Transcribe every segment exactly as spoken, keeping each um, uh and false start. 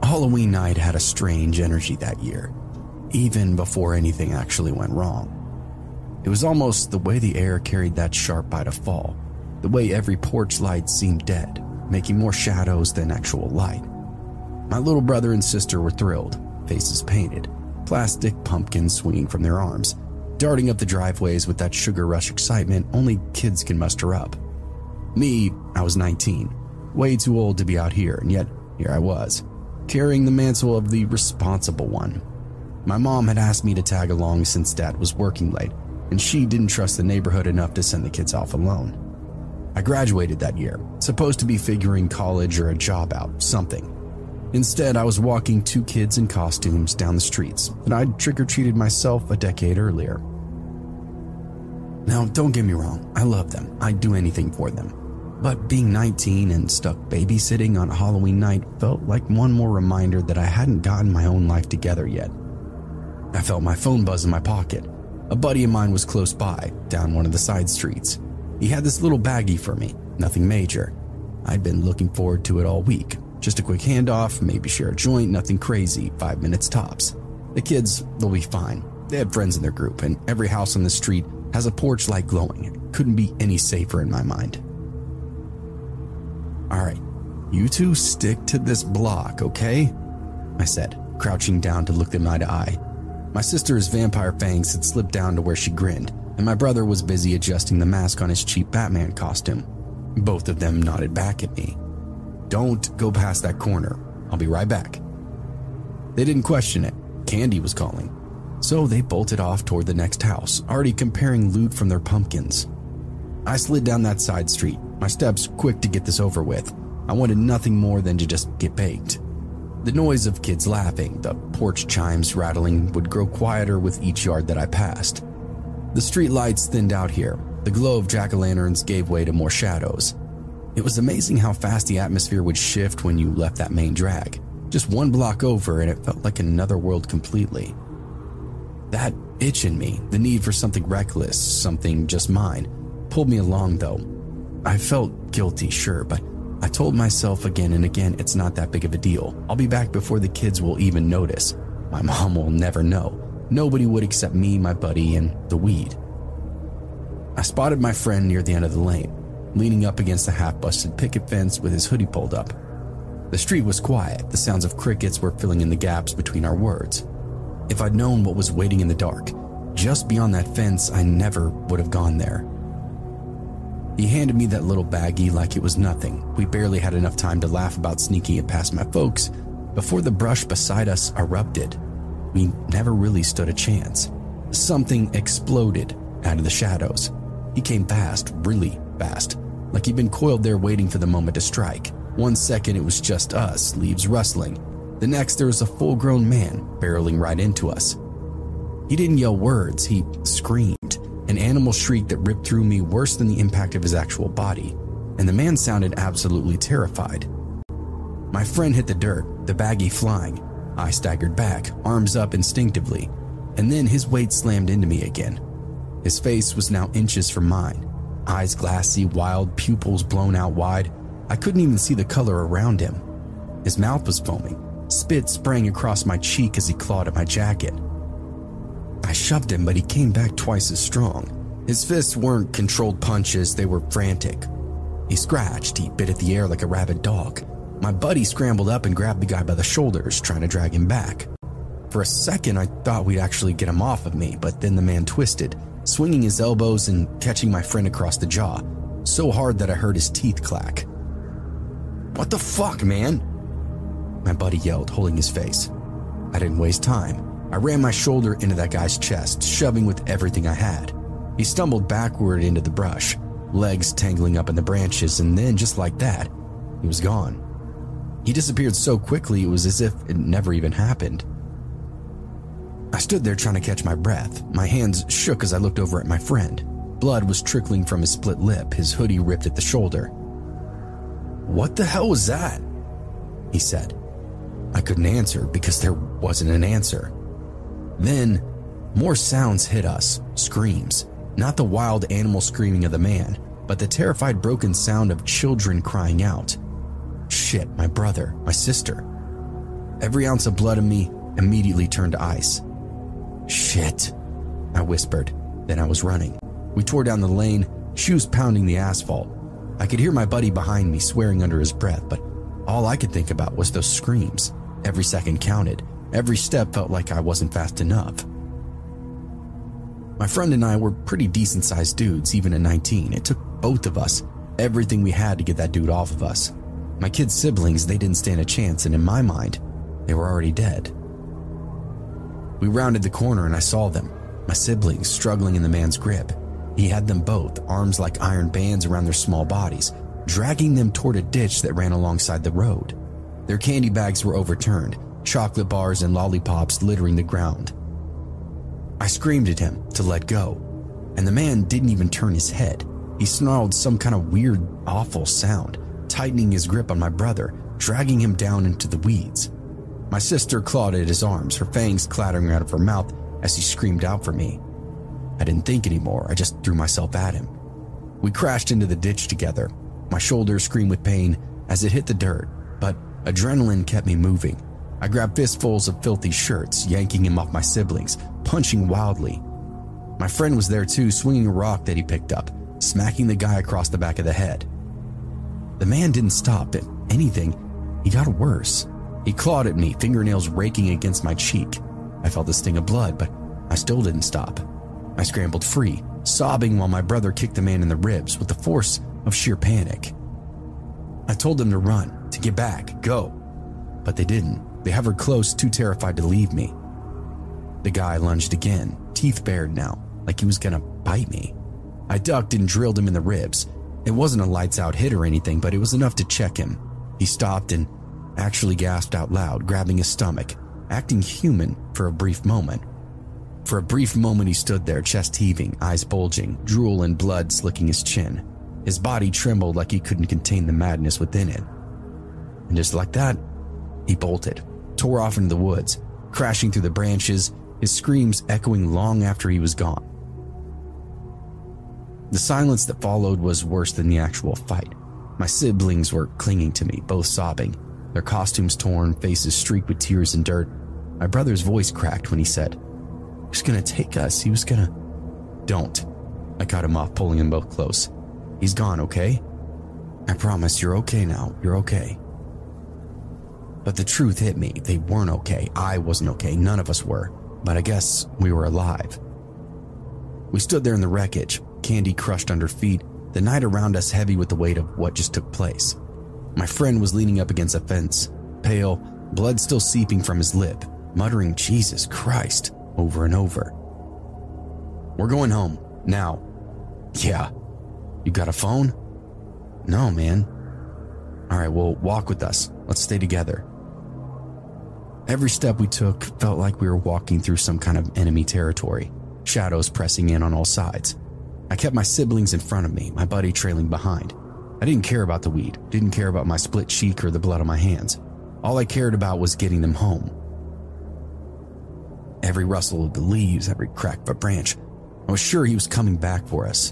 Halloween night had a strange energy that year, even before anything actually went wrong. It was almost the way the air carried that sharp bite of fall, the way every porch light seemed dead, making more shadows than actual light. My little brother and sister were thrilled, faces painted, plastic pumpkins swinging from their arms, darting up the driveways with that sugar rush excitement only kids can muster up. Me, I was nineteen, way too old to be out here, and yet here I was, carrying the mantle of the responsible one. My mom had asked me to tag along since Dad was working late, and she didn't trust the neighborhood enough to send the kids off alone. I graduated that year, supposed to be figuring college or a job out, something. Instead, I was walking two kids in costumes down the streets that I'd trick-or-treated myself a decade earlier. Now, don't get me wrong, I love them. I'd do anything for them. But being nineteen and stuck babysitting on a Halloween night felt like one more reminder that I hadn't gotten my own life together yet. I felt my phone buzz in my pocket. A buddy of mine was close by, down one of the side streets. He had this little baggie for me, nothing major. I'd been looking forward to it all week. Just a quick handoff, maybe share a joint, nothing crazy, five minutes tops. The kids will be fine. They had friends in their group, and every house on the street has a porch light glowing. It couldn't be any safer in my mind. All right, you two stick to this block, okay? I said, crouching down to look them eye to eye. My sister's vampire fangs had slipped down to where she grinned, and my brother was busy adjusting the mask on his cheap Batman costume. Both of them nodded back at me. Don't go past that corner. I'll be right back. They didn't question it. Candy was calling. So they bolted off toward the next house, already comparing loot from their pumpkins. I slid down that side street, my steps quick to get this over with. I wanted nothing more than to just get baked. The noise of kids laughing, the porch chimes rattling would grow quieter with each yard that I passed. The street lights thinned out here. The glow of jack-o'-lanterns gave way to more shadows. It was amazing how fast the atmosphere would shift when you left that main drag. Just one block over and it felt like another world completely. That itch in me, the need for something reckless, something just mine, pulled me along though. I felt guilty, sure, but I told myself again and again it's not that big of a deal. I'll be back before the kids will even notice. My mom will never know. Nobody would except me, my buddy, and the weed. I spotted my friend near the end of the lane, leaning up against a half-busted picket fence with his hoodie pulled up. The street was quiet. The sounds of crickets were filling in the gaps between our words. If I'd known what was waiting in the dark, just beyond that fence, I never would have gone there. He handed me that little baggie like it was nothing. We barely had enough time to laugh about sneaking it past my folks before the brush beside us erupted. We never really stood a chance. Something exploded out of the shadows. He came fast, really fast, like he'd been coiled there waiting for the moment to strike. One second it was just us, leaves rustling. The next there was a full-grown man barreling right into us. He didn't yell words, he screamed, an animal shriek that ripped through me worse than the impact of his actual body, and the man sounded absolutely terrified. My friend hit the dirt, the baggie flying. I staggered back, arms up instinctively, and then his weight slammed into me again. His face was now inches from mine, eyes glassy, wild, pupils blown out wide. I couldn't even see the color around him. His mouth was foaming. Spit sprang across my cheek as he clawed at my jacket. I shoved him, but he came back twice as strong. His fists weren't controlled punches, they were frantic. He scratched, he bit at the air like a rabid dog. My buddy scrambled up and grabbed the guy by the shoulders, trying to drag him back. For a second, I thought we'd actually get him off of me, but then the man twisted, swinging his elbows and catching my friend across the jaw, so hard that I heard his teeth clack. "What the fuck, man?" my buddy yelled, holding his face. I didn't waste time. I ran my shoulder into that guy's chest, shoving with everything I had. He stumbled backward into the brush, legs tangling up in the branches, and then, just like that, he was gone. He disappeared so quickly it was as if it never even happened. I stood there trying to catch my breath. My hands shook as I looked over at my friend. Blood was trickling from his split lip, his hoodie ripped at the shoulder. "What the hell was that?" he said. I couldn't answer because there wasn't an answer. Then, more sounds hit us, screams. Not the wild animal screaming of the man, but the terrified broken sound of children crying out. Shit, my brother, my sister. Every ounce of blood in me immediately turned to ice. Shit, I whispered. Then I was running. We tore down the lane, shoes pounding the asphalt. I could hear my buddy behind me swearing under his breath, but all I could think about was those screams. Every second counted. Every step felt like I wasn't fast enough. My friend and I were pretty decent-sized dudes, even at nineteen. It took both of us, everything we had to get that dude off of us. My kids' siblings, they didn't stand a chance, and in my mind, they were already dead. We rounded the corner and I saw them, my siblings struggling in the man's grip. He had them both, arms like iron bands around their small bodies, dragging them toward a ditch that ran alongside the road. Their candy bags were overturned, chocolate bars and lollipops littering the ground. I screamed at him to let go, and the man didn't even turn his head. He snarled some kind of weird, awful sound, tightening his grip on my brother, dragging him down into the weeds. My sister clawed at his arms, her fangs clattering out of her mouth as he screamed out for me. I didn't think anymore, I just threw myself at him. We crashed into the ditch together. My shoulders screamed with pain as it hit the dirt, but adrenaline kept me moving. I grabbed fistfuls of filthy shirts, yanking him off my siblings, punching wildly. My friend was there too, swinging a rock that he picked up, smacking the guy across the back of the head. The man didn't stop. If anything, he got worse. He clawed at me, fingernails raking against my cheek. I felt the sting of blood, but I still didn't stop. I scrambled free, sobbing while my brother kicked the man in the ribs with the force of sheer panic. I told them to run, to get back, go. But they didn't. They hovered close, too terrified to leave me. The guy lunged again, teeth bared now, like he was gonna bite me. I ducked and drilled him in the ribs. It wasn't a lights-out hit or anything, but it was enough to check him. He stopped and actually gasped out loud, grabbing his stomach, acting human for a brief moment. For a brief moment he stood there, chest heaving, eyes bulging, drool and blood slicking his chin. His body trembled like he couldn't contain the madness within it. And just like that, he bolted, tore off into the woods, crashing through the branches, his screams echoing long after he was gone. The silence that followed was worse than the actual fight. My siblings were clinging to me, both sobbing, their costumes torn, faces streaked with tears and dirt. My brother's voice cracked when he said, "He was gonna take us, he was gonna..." "Don't." I cut him off, pulling them both close. "He's gone, okay? I promise you're okay now, you're okay." But the truth hit me. They weren't okay. I wasn't okay. None of us were. But I guess we were alive. We stood there in the wreckage, candy crushed under feet, the night around us heavy with the weight of what just took place. My friend was leaning up against a fence, pale, blood still seeping from his lip, muttering "Jesus Christ" over and over. "We're going home, now." "Yeah." "You got a phone?" "No, man." "All right, well, walk with us. Let's stay together." Every step we took felt like we were walking through some kind of enemy territory, shadows pressing in on all sides. I kept my siblings in front of me, my buddy trailing behind. I didn't care about the weed, didn't care about my split cheek or the blood on my hands. All I cared about was getting them home. Every rustle of the leaves, every crack of a branch, I was sure he was coming back for us.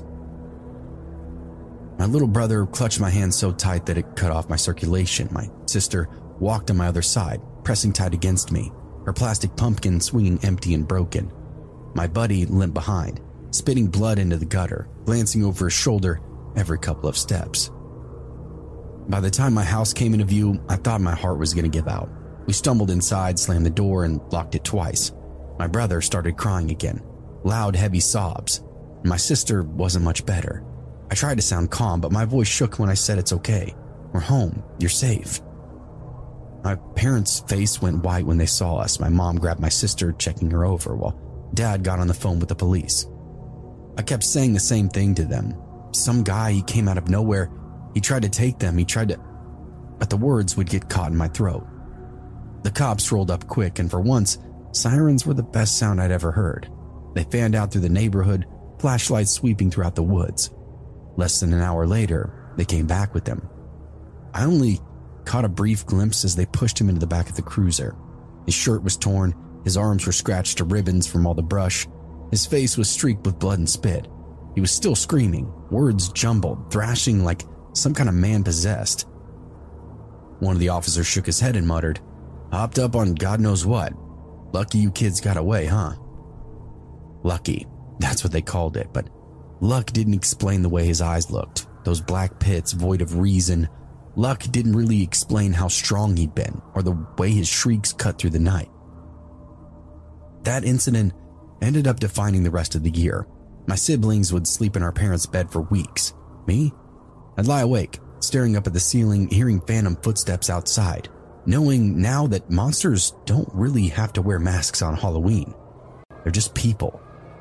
My little brother clutched my hand so tight that it cut off my circulation. My sister walked on my other side, pressing tight against me, her plastic pumpkin swinging empty and broken. My buddy limped behind, spitting blood into the gutter, glancing over his shoulder every couple of steps. By the time my house came into view, I thought my heart was going to give out. We stumbled inside, slammed the door, and locked it twice. My brother started crying again, loud, heavy sobs. My sister wasn't much better. I tried to sound calm, but my voice shook when I said it's okay. We're home. You're safe. My parents' face went white when they saw us. My mom grabbed my sister, checking her over, while Dad got on the phone with the police. I kept saying the same thing to them. Some guy, he came out of nowhere. He tried to take them. He tried to... But the words would get caught in my throat. The cops rolled up quick, and for once, sirens were the best sound I'd ever heard. They fanned out through the neighborhood, flashlights sweeping throughout the woods. Less than an hour later, they came back with them. I only caught a brief glimpse as they pushed him into the back of the cruiser. His shirt was torn, his arms were scratched to ribbons from all the brush, his face was streaked with blood and spit. He was still screaming, words jumbled, thrashing like some kind of man possessed. One of the officers shook his head and muttered, Hopped up on God knows what. Lucky you kids got away, huh? Lucky, that's what they called it, but luck didn't explain the way his eyes looked. Those black pits void of reason. Luck didn't really explain how strong he'd been or the way his shrieks cut through the night. That incident ended up defining the rest of the year. My siblings would sleep in our parents' bed for weeks. Me? I'd lie awake, staring up at the ceiling, hearing phantom footsteps outside, knowing now that monsters don't really have to wear masks on Halloween. They're just people.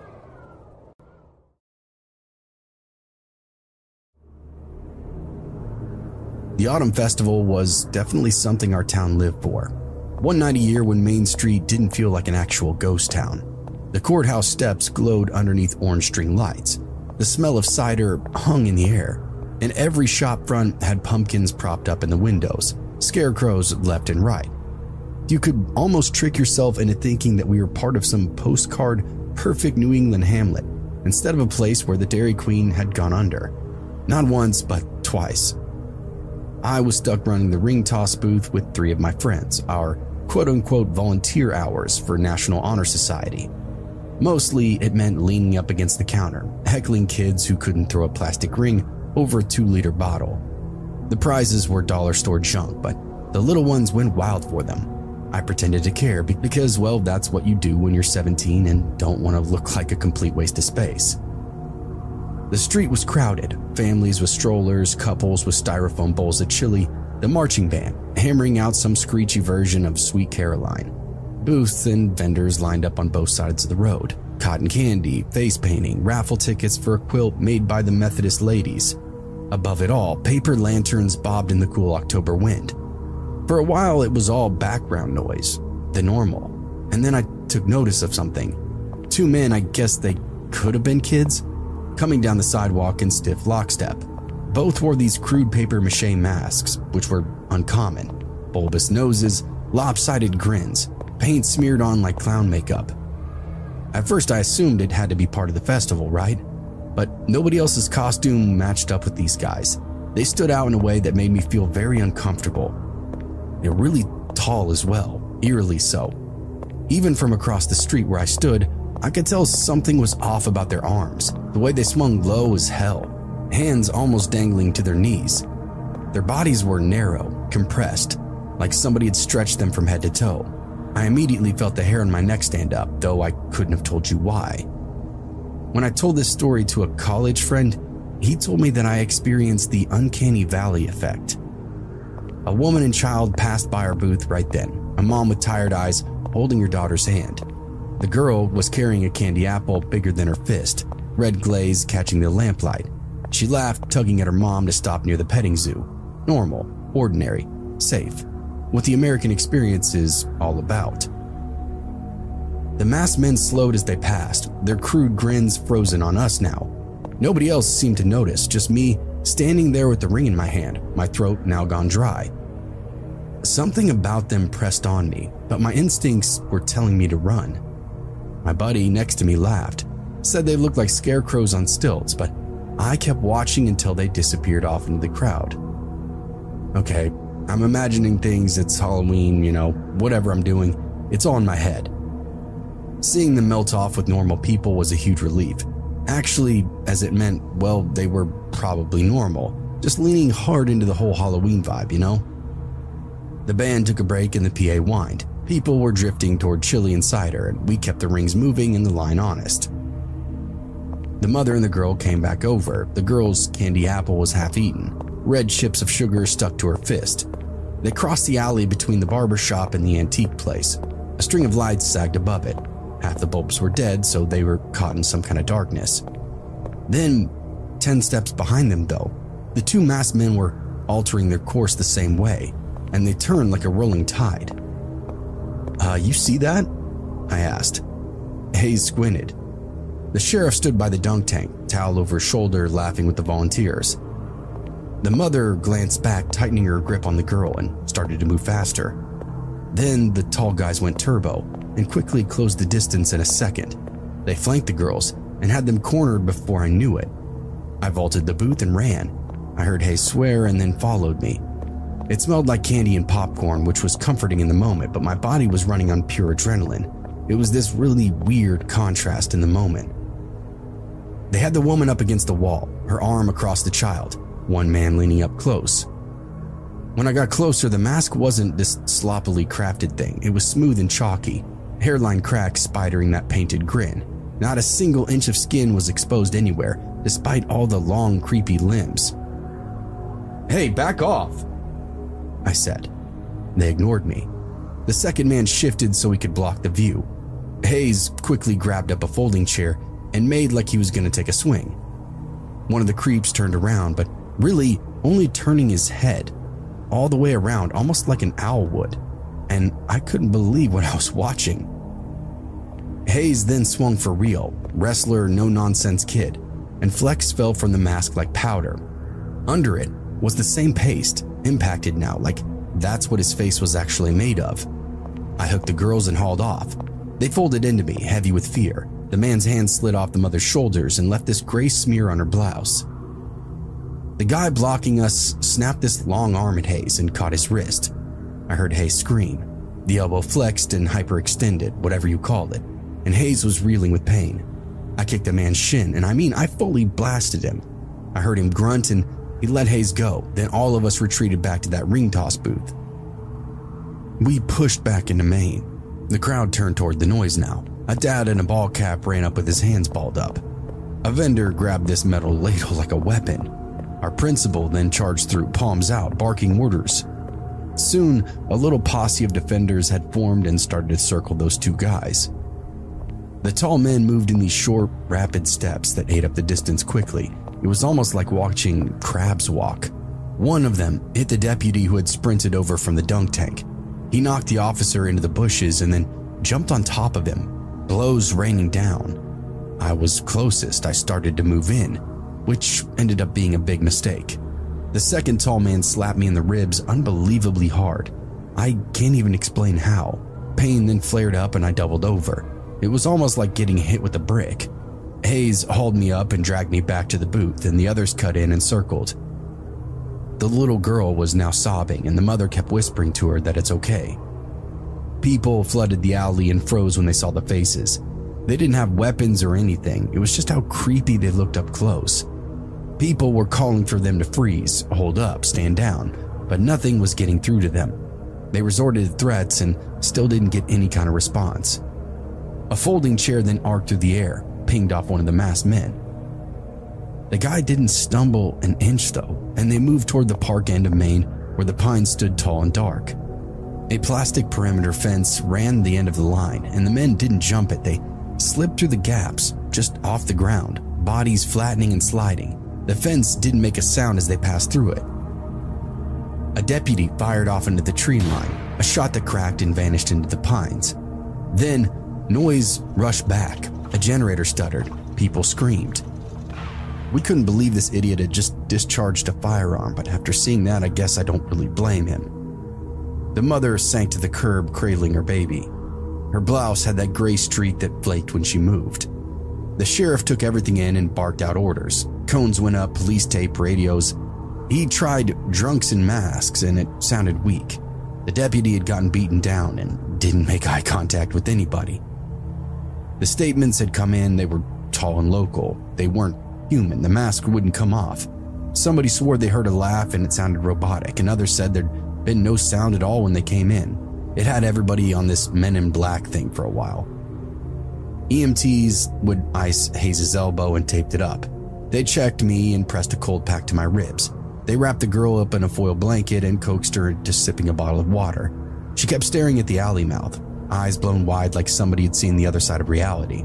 The Autumn Festival was definitely something our town lived for. One night a year when Main Street didn't feel like an actual ghost town. The courthouse steps glowed underneath orange string lights. The smell of cider hung in the air, and every shop front had pumpkins propped up in the windows, scarecrows left and right. You could almost trick yourself into thinking that we were part of some postcard perfect New England hamlet instead of a place where the Dairy Queen had gone under. Not once, but twice. I was stuck running the ring toss booth with three of my friends, our quote-unquote volunteer hours for National Honor Society. Mostly, it meant leaning up against the counter, heckling kids who couldn't throw a plastic ring over a two-liter bottle. The prizes were dollar store junk, but the little ones went wild for them. I pretended to care because, well, that's what you do when you're seventeen and don't want to look like a complete waste of space. The street was crowded, families with strollers, couples with styrofoam bowls of chili, the marching band hammering out some screechy version of Sweet Caroline. Booths and vendors lined up on both sides of the road. Cotton candy, face painting, raffle tickets for a quilt made by the Methodist ladies. Above it all, paper lanterns bobbed in the cool October wind. For a while, it was all background noise, the normal. And then I took notice of something. Two men, I guess they could have been kids, coming down the sidewalk in stiff lockstep. Both wore these crude paper mache masks, which were uncommon. Bulbous noses, lopsided grins, paint smeared on like clown makeup. At first I assumed it had to be part of the festival, right? But nobody else's costume matched up with these guys. They stood out in a way that made me feel very uncomfortable. They're really tall as well, eerily so. Even from across the street where I stood, I could tell something was off about their arms, the way they swung low as hell, hands almost dangling to their knees. Their bodies were narrow, compressed, like somebody had stretched them from head to toe. I immediately felt the hair on my neck stand up, though I couldn't have told you why. When I told this story to a college friend, he told me that I experienced the uncanny valley effect. A woman and child passed by our booth right then, a mom with tired eyes holding her daughter's hand. The girl was carrying a candy apple bigger than her fist, red glaze catching the lamplight. She laughed, tugging at her mom to stop near the petting zoo. Normal, ordinary, safe. What the American experience is all about. The masked men slowed as they passed, their crude grins frozen on us now. Nobody else seemed to notice, just me standing there with the ring in my hand, my throat now gone dry. Something about them pressed on me, but my instincts were telling me to run. My buddy next to me laughed, said they looked like scarecrows on stilts, but I kept watching until they disappeared off into the crowd. Okay, I'm imagining things, it's Halloween, you know, whatever I'm doing, it's all in my head. Seeing them melt off with normal people was a huge relief. Actually, as it meant, well, they were probably normal, just leaning hard into the whole Halloween vibe, you know? The band took a break and the P A whined. People were drifting toward chili and cider, and we kept the rings moving and the line honest. The mother and the girl came back over. The girl's candy apple was half eaten, red chips of sugar stuck to her fist. They crossed the alley between the barber shop and the antique place. A string of lights sagged above it. Half the bulbs were dead, so they were caught in some kind of darkness. Then, ten steps behind them though, the two masked men were altering their course the same way, and they turned like a rolling tide. Uh, you see that? I asked. Hayes squinted. The sheriff stood by the dunk tank, towel over his shoulder, laughing with the volunteers. The mother glanced back, tightening her grip on the girl, and started to move faster. Then the tall guys went turbo and quickly closed the distance in a second. They flanked the girls and had them cornered before I knew it. I vaulted the booth and ran. I heard Hayes swear and then followed me. It smelled like candy and popcorn, which was comforting in the moment, but my body was running on pure adrenaline. It was this really weird contrast in the moment. They had the woman up against the wall, her arm across the child, one man leaning up close. When I got closer, the mask wasn't this sloppily crafted thing. It was smooth and chalky, hairline cracks spidering that painted grin. Not a single inch of skin was exposed anywhere, despite all the long, creepy limbs. "Hey, back off," I said. They ignored me. The second man shifted so he could block the view. Hayes quickly grabbed up a folding chair and made like he was going to take a swing. One of the creeps turned around, but really only turning his head all the way around, almost like an owl would, and I couldn't believe what I was watching. Hayes then swung for real, wrestler, no-nonsense kid, and flecks fell from the mask like powder. Under it was the same paste, impacted now, like that's what his face was actually made of. I hooked the girls and hauled off. They folded into me, heavy with fear. The man's hand slid off the mother's shoulders and left this gray smear on her blouse. The guy blocking us snapped this long arm at Hayes and caught his wrist. I heard Hayes scream. The elbow flexed and hyperextended, whatever you call it, and Hayes was reeling with pain. I kicked the man's shin, and I mean I fully blasted him. I heard him grunt and he let Hayes go. Then all of us retreated back to that ring toss booth. We pushed back into Maine. The crowd turned toward the noise now. A dad in a ball cap ran up with his hands balled up. A vendor grabbed this metal ladle like a weapon. Our principal then charged through, palms out, barking orders. Soon, a little posse of defenders had formed and started to circle those two guys. The tall men moved in these short, rapid steps that ate up the distance quickly. It was almost like watching crabs walk. One of them hit the deputy who had sprinted over from the dunk tank. He knocked the officer into the bushes and then jumped on top of him, blows raining down. I was closest. I started to move in, which ended up being a big mistake. The second tall man slapped me in the ribs unbelievably hard. I can't even explain how. Pain then flared up and I doubled over. It was almost like getting hit with a brick. Hayes hauled me up and dragged me back to the booth, and the others cut in and circled. The little girl was now sobbing, and the mother kept whispering to her that it's okay. People flooded the alley and froze when they saw the faces. They didn't have weapons or anything. It was just how creepy they looked up close. People were calling for them to freeze, hold up, stand down, but nothing was getting through to them. They resorted to threats and still didn't get any kind of response. A folding chair then arced through the air, pinged off one of the masked men. The guy didn't stumble an inch though, and they moved toward the park end of Maine where the pines stood tall and dark. A plastic perimeter fence ran the end of the line, and the men didn't jump it. They slipped through the gaps, just off the ground, bodies flattening and sliding. The fence didn't make a sound as they passed through it. A deputy fired off into the tree line, a shot that cracked and vanished into the pines. Then, noise rushed back. A generator stuttered. People screamed. We couldn't believe this idiot had just discharged a firearm, but after seeing that, I guess I don't really blame him. The mother sank to the curb, cradling her baby. Her blouse had that gray streak that flaked when she moved. The sheriff took everything in and barked out orders. Cones went up, police tape, radios. He tried drunks in masks, and it sounded weak. The deputy had gotten beaten down and didn't make eye contact with anybody. The statements had come in. They were tall and local. They weren't human. The mask wouldn't come off. Somebody swore they heard a laugh and it sounded robotic, and others said there'd been no sound at all when they came in. It had everybody on this Men in Black thing for a while. E M Ts would ice Hayes' elbow and taped it up. They checked me and pressed a cold pack to my ribs. They wrapped the girl up in a foil blanket and coaxed her into sipping a bottle of water. She kept staring at the alley mouth, eyes blown wide like somebody had seen the other side of reality.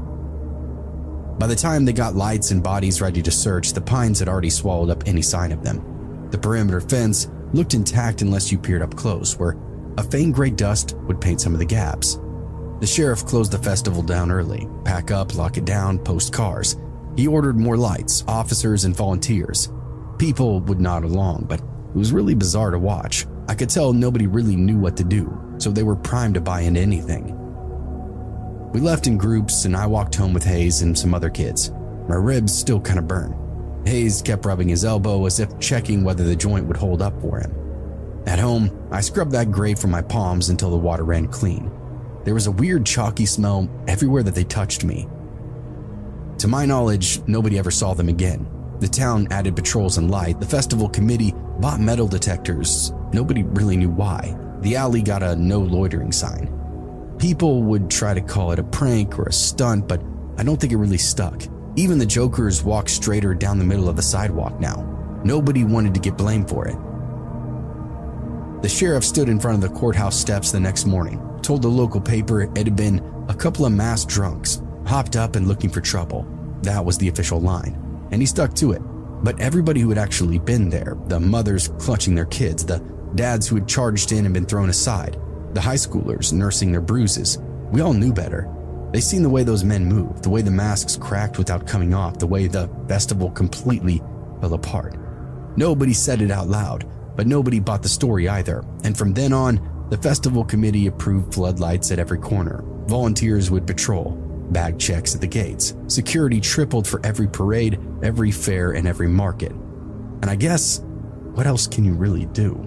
By the time they got lights and bodies ready to search, the pines had already swallowed up any sign of them. The perimeter fence looked intact unless you peered up close, where a faint gray dust would paint some of the gaps. The sheriff closed the festival down early. Pack up, lock it down, post cars. He ordered more lights, officers, and volunteers. People would nod along, but it was really bizarre to watch. I could tell nobody really knew what to do, so they were primed to buy into anything. We left in groups, and I walked home with Hayes and some other kids. My ribs still kind of burned. Hayes kept rubbing his elbow as if checking whether the joint would hold up for him. At home, I scrubbed that gray from my palms until the water ran clean. There was a weird chalky smell everywhere that they touched me. To my knowledge, nobody ever saw them again. The town added patrols and light. The festival committee bought metal detectors. Nobody really knew why. The alley got a no loitering sign. People would try to call it a prank or a stunt, but I don't think it really stuck. Even the jokers walk straighter down the middle of the sidewalk now. Nobody wanted to get blamed for it. The sheriff stood in front of the courthouse steps the next morning, told the local paper it had been a couple of masked drunks, hopped up and looking for trouble. That was the official line, and he stuck to it. But everybody who had actually been there, the mothers clutching their kids, the dads who had charged in and been thrown aside, the high schoolers nursing their bruises, we all knew better. They seen the way those men moved, the way the masks cracked without coming off, the way the festival completely fell apart. Nobody said it out loud, but nobody bought the story either, and from then on, the festival committee approved floodlights at every corner. Volunteers would patrol, bag checks at the gates. Security tripled for every parade, every fair, and every market. And I guess, what else can you really do?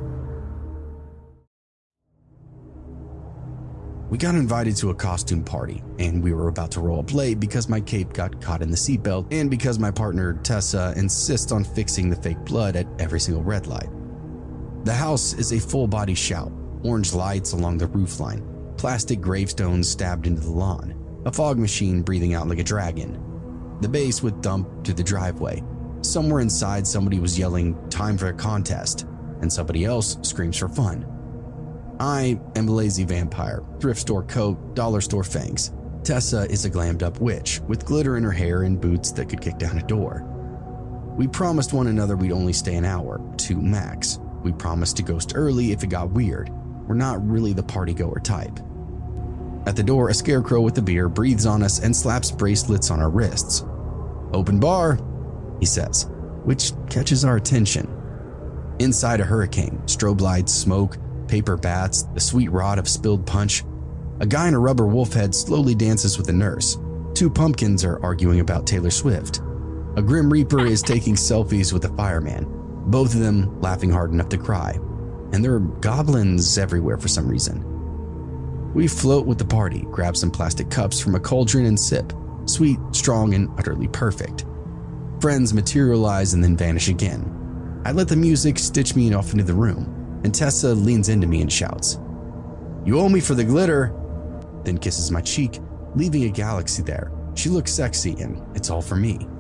We got invited to a costume party, and we were about to roll up late because my cape got caught in the seatbelt and because my partner, Tessa, insists on fixing the fake blood at every single red light. The house is a full-body shout, orange lights along the roofline, plastic gravestones stabbed into the lawn, a fog machine breathing out like a dragon. The base would dump to the driveway. Somewhere inside, somebody was yelling, "Time for a contest," and somebody else screams for fun. I am a lazy vampire, thrift store coat, dollar store fangs. Tessa is a glammed up witch with glitter in her hair and boots that could kick down a door. We promised one another we'd only stay an hour, two max. We promised to ghost early if it got weird. We're not really the party goer type. At the door, a scarecrow with a beer breathes on us and slaps bracelets on our wrists. "Open bar," he says, which catches our attention. Inside, a hurricane, strobe lights, smoke, paper bats, the sweet rot of spilled punch. A guy in a rubber wolf head slowly dances with a nurse. Two pumpkins are arguing about Taylor Swift. A grim reaper is taking selfies with a fireman, both of them laughing hard enough to cry. And there are goblins everywhere for some reason. We float with the party, grab some plastic cups from a cauldron and sip. Sweet, strong, and utterly perfect. Friends materialize and then vanish again. I let the music stitch me off into the room, and Tessa leans into me and shouts, "You owe me for the glitter," then kisses my cheek, leaving a galaxy there. She looks sexy, and it's all for me.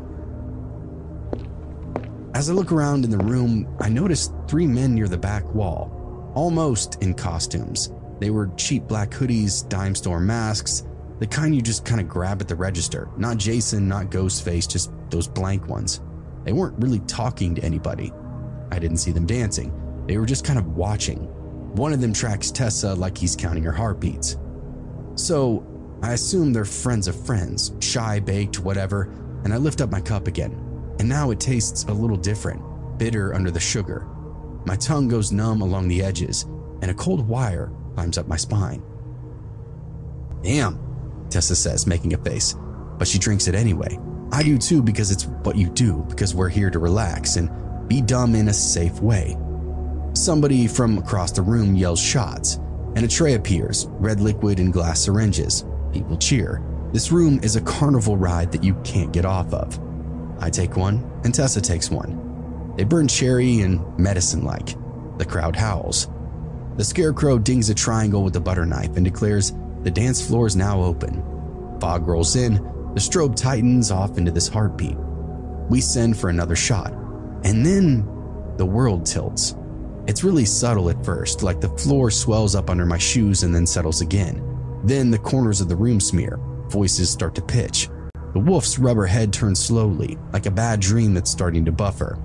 As I look around in the room, I notice three men near the back wall, almost in costumes. They were cheap black hoodies, dime store masks, the kind you just kind of grab at the register. Not Jason, not Ghostface, just those blank ones. They weren't really talking to anybody. I didn't see them dancing. They were just kind of watching. One of them tracks Tessa like he's counting her heartbeats. So I assume they're friends of friends, shy, baked, whatever, and I lift up my cup again. And now it tastes a little different, bitter under the sugar. My tongue goes numb along the edges, and a cold wire climbs up my spine. "Damn," Tessa says, making a face, but she drinks it anyway. I do too, because it's what you do, because we're here to relax and be dumb in a safe way. Somebody from across the room yells shots, and a tray appears, red liquid and glass syringes. People cheer. This room is a carnival ride that you can't get off of. I take one, and Tessa takes one. They burn cherry and medicine-like. The crowd howls. The scarecrow dings a triangle with a butter knife and declares the dance floor is now open. Fog rolls in, the strobe tightens off into this heartbeat. We send for another shot, and then the world tilts. It's really subtle at first, like the floor swells up under my shoes and then settles again. Then the corners of the room smear, voices start to pitch. The wolf's rubber head turns slowly, like a bad dream that's starting to buffer.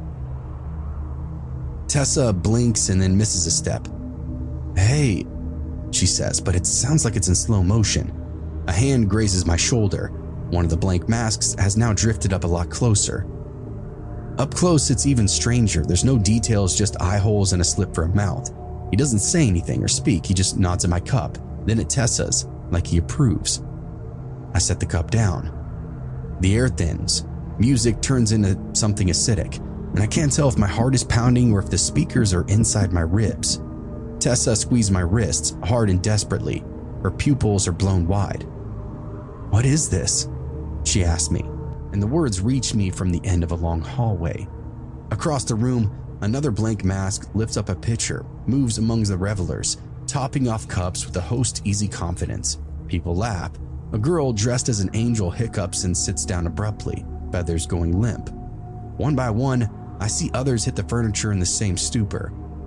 Tessa blinks and then misses a step. "Hey," she says, but it sounds like it's in slow motion. A hand grazes my shoulder. One of the blank masks has now drifted up a lot closer. Up close, it's even stranger. There's no details, just eye holes and a slit for a mouth. He doesn't say anything or speak, he just nods at my cup, then at Tessa's, like he approves. I set the cup down. The air thins. Music turns into something acidic. and I can't tell if my heart is pounding or if the speakers are inside my ribs. Tessa squeezed my wrists hard and desperately. Her pupils are blown wide. "What is this?" she asked me, and the words reached me from the end of a long hallway. Across the room, another blank mask lifts up a pitcher, moves among the revelers, topping off cups with a host's easy confidence. People laugh. A girl dressed as an angel hiccups and sits down abruptly, feathers going limp. One by one, I see others hit the furniture in the same stupor.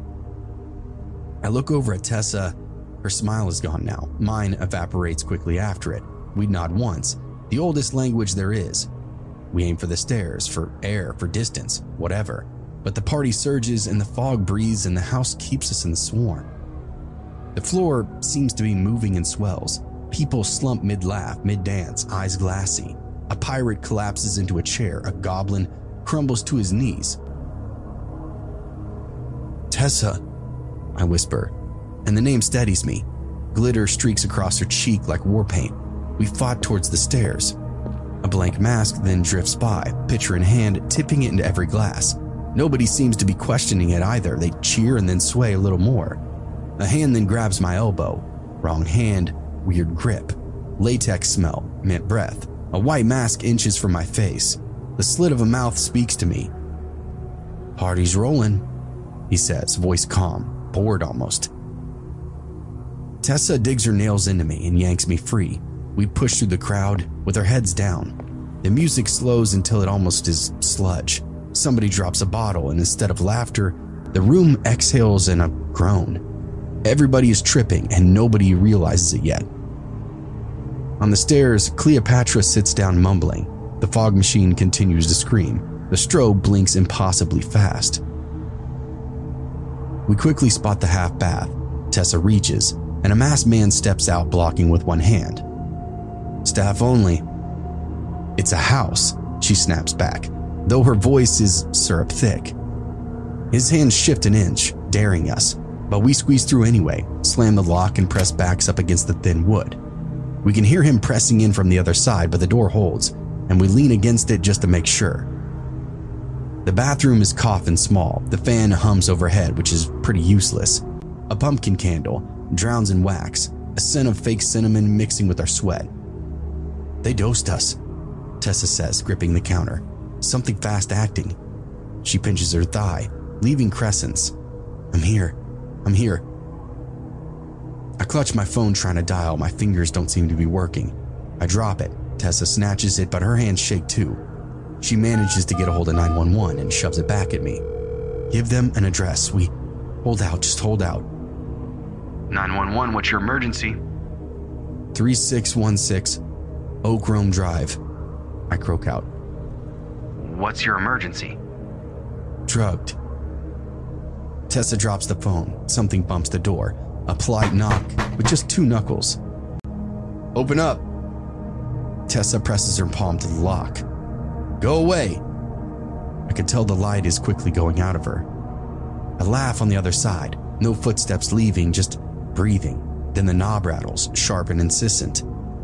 I look over at Tessa. Her smile is gone now. Mine evaporates quickly after it. We nod once, the oldest language there is. We aim for the stairs, for air, for distance, whatever. But the party surges and the fog breathes and the house keeps us in the swarm. The floor seems to be moving in swells. People slump mid-laugh, mid-dance, eyes glassy. A pirate collapses into a chair. A goblin crumbles to his knees. "Tessa," I whisper, and the name steadies me. Glitter streaks across her cheek like war paint. We fought towards the stairs. A blank mask then drifts by, pitcher in hand, tipping it into every glass. Nobody seems to be questioning it either. They cheer and then sway a little more. A hand then grabs my elbow. Wrong hand, weird grip. Latex smell, mint breath. A white mask inches from my face. The slit of a mouth speaks to me. "Party's rolling," he says, voice calm, bored almost. Tessa digs her nails into me and yanks me free. We push through the crowd with our heads down. The music slows until it almost is sludge. Somebody drops a bottle, and instead of laughter, the room exhales in a groan. Everybody is tripping, and nobody realizes it yet. On the stairs, Cleopatra sits down mumbling. The fog machine continues to scream. The strobe blinks impossibly fast. We quickly spot the half bath. Tessa reaches, and a masked man steps out, blocking with one hand. "Staff only." "It's a house," she snaps back, though her voice is syrup thick. His hands shift an inch, daring us, but we squeeze through anyway, slam the lock and press backs up against the thin wood. We can hear him pressing in from the other side, but the door holds, and we lean against it just to make sure. The bathroom is coffin small. The fan hums overhead, which is pretty useless. A pumpkin candle drowns in wax, a scent of fake cinnamon mixing with our sweat. "They dosed us," Tessa says, gripping the counter. "Something fast acting." She pinches her thigh, leaving crescents. "I'm here. I'm here." I clutch my phone trying to dial. My fingers don't seem to be working. I drop it. Tessa snatches it, but her hands shake too. She manages to get a hold of nine one one and shoves it back at me. "Give them an address. We hold out. Just hold out." nine one one, what's your emergency? three six one six Oak Rome Drive, I croak out. What's your emergency? Drugged. Tessa drops the phone. Something bumps the door. A polite knock with just two knuckles. "Open up." Tessa presses her palm to the lock. "Go away." I can tell the light is quickly going out of her. I laugh on the other side. No footsteps leaving, just breathing. Then the knob rattles, sharp and insistent.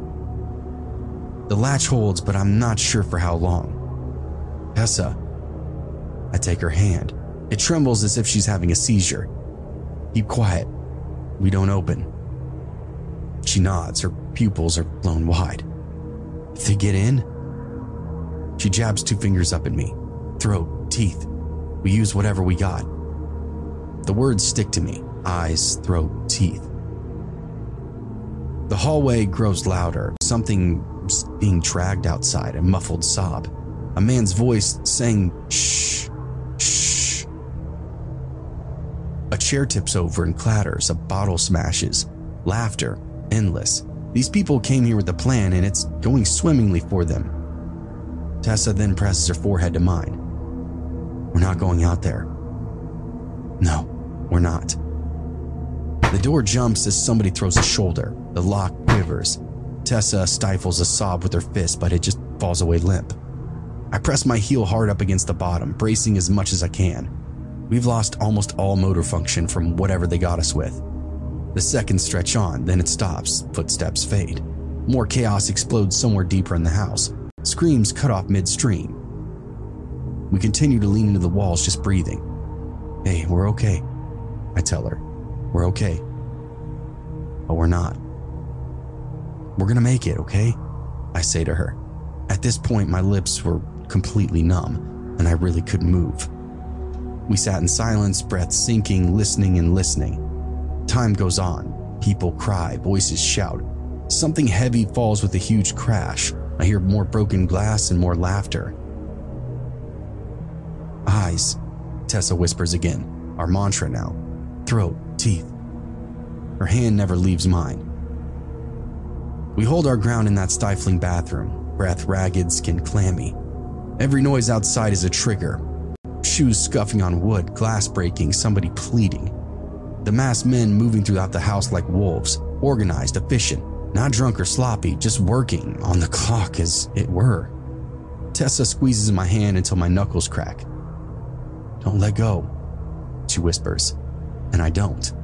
The latch holds, but I'm not sure for how long. "Tessa." I take her hand. It trembles as if she's having a seizure. "Keep quiet. We don't open." She nods. Her pupils are blown wide. "If they get in?" She jabs two fingers up at me. "Throat, teeth. We use whatever we got." The words stick to me. Eyes, throat, teeth. The hallway grows louder. Something being dragged outside, a muffled sob. A man's voice saying, "Shh, shh." A chair tips over and clatters. A bottle smashes. Laughter, endless. These people came here with a plan, and it's going swimmingly for them. Tessa then presses her forehead to mine. "We're not going out there." "No, we're not." The door jumps as somebody throws a shoulder. The lock quivers. Tessa stifles a sob with her fist, but it just falls away limp. I press my heel hard up against the bottom, bracing as much as I can. We've lost almost all motor function from whatever they got us with. The seconds stretch on, then it stops. Footsteps fade. More chaos explodes somewhere deeper in the house. Screams cut off midstream. We continue to lean into the walls, just breathing. Hey, we're okay, I tell her. We're okay. But we're not. We're gonna make it, okay? I say to her. At this point, my lips were completely numb, and I really couldn't move. We sat in silence, breath sinking, listening and listening. Time goes on. People cry, voices shout. Something heavy falls with a huge crash. I hear more broken glass and more laughter. Eyes, Tessa whispers again, our mantra now. Throat, teeth. Her hand never leaves mine. We hold our ground in that stifling bathroom, breath ragged, skin clammy. Every noise outside is a trigger. Shoes scuffing on wood, glass breaking, somebody pleading. The masked men moving throughout the house like wolves, organized, efficient, not drunk or sloppy, just working on the clock as it were. Tessa squeezes my hand until my knuckles crack. Don't let go, she whispers, and I don't.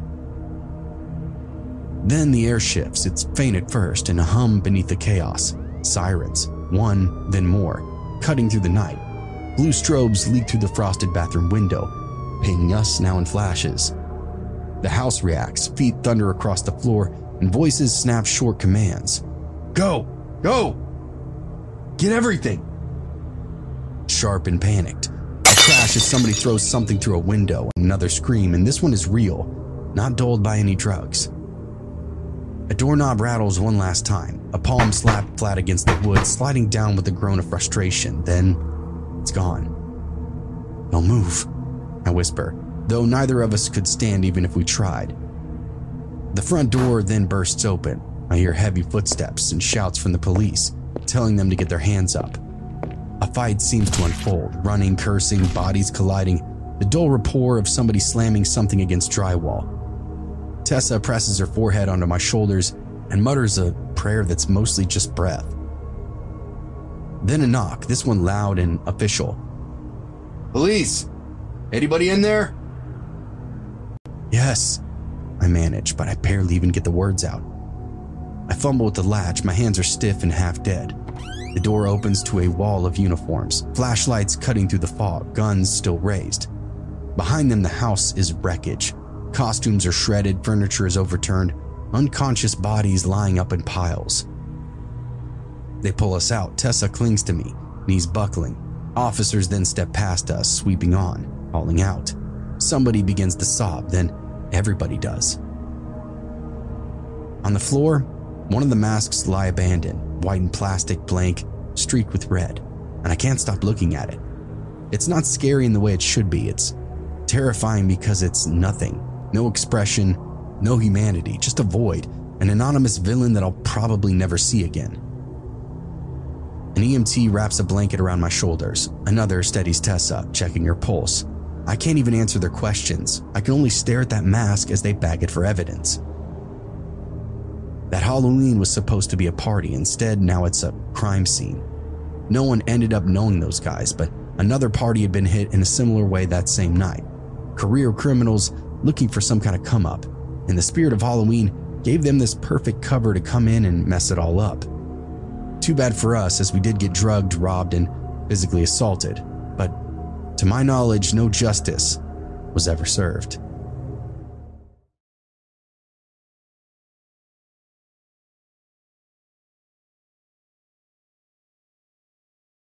Then the air shifts. It's faint at first and a hum beneath the chaos. Sirens, one, then more, cutting through the night. Blue strobes leak through the frosted bathroom window, painting us now in flashes. The house reacts, feet thunder across the floor, and voices snap short commands. Go! Go! Get everything! Sharp and panicked. A crash as somebody throws something through a window, another scream, and this one is real, not dulled by any drugs. A doorknob rattles one last time, a palm slapped flat against the wood, sliding down with a groan of frustration. Then it's gone. Don't move, I whisper, though neither of us could stand even if we tried. The front door then bursts open. I hear heavy footsteps and shouts from the police, telling them to get their hands up. A fight seems to unfold, running, cursing, bodies colliding, the dull rapport of somebody slamming something against drywall. Tessa presses her forehead onto my shoulders and mutters a prayer that's mostly just breath. Then a knock, this one loud and official. Police! Anybody in there? Yes, I manage, but I barely even get the words out. I fumble with the latch, my hands are stiff and half dead. The door opens to a wall of uniforms, flashlights cutting through the fog, guns still raised. Behind them, the house is wreckage. Costumes are shredded, furniture is overturned, unconscious bodies lying up in piles. They pull us out. Tessa clings to me, knees buckling. Officers then step past us, sweeping on, calling out. Somebody begins to sob, then everybody does. On the floor, one of the masks lie abandoned, white and plastic, blank, streaked with red, and I can't stop looking at it. It's not scary in the way it should be. It's terrifying because it's nothing. No expression, no humanity, just a void, an anonymous villain that I'll probably never see again. An E M T wraps a blanket around my shoulders. Another steadies Tessa, checking her pulse. I can't even answer their questions. I can only stare at that mask as they bag it for evidence. That Halloween was supposed to be a party. Instead, now it's a crime scene. No one ended up knowing those guys, but another party had been hit in a similar way that same night. Career criminals looking for some kind of come-up, and the spirit of Halloween gave them this perfect cover to come in and mess it all up. Too bad for us, as we did get drugged, robbed, and physically assaulted, but to my knowledge, no justice was ever served.